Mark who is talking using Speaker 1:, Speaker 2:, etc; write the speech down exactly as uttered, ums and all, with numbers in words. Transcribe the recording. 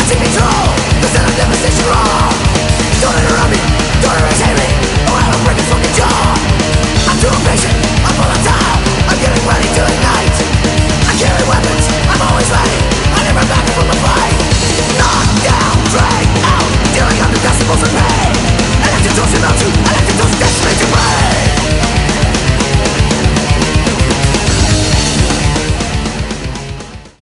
Speaker 1: Take control, the sound of devastation raw. Don't let it around me, don't let it